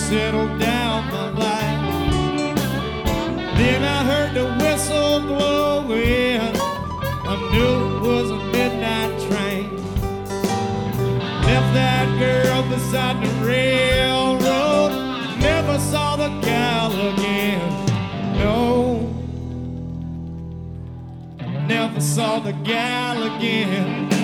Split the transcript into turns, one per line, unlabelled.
settled down the line. Then I heard the whistle blowing. I knew it was a midnight train. Left that girl beside the railroad. Never saw the gal again. No, never saw the gal again.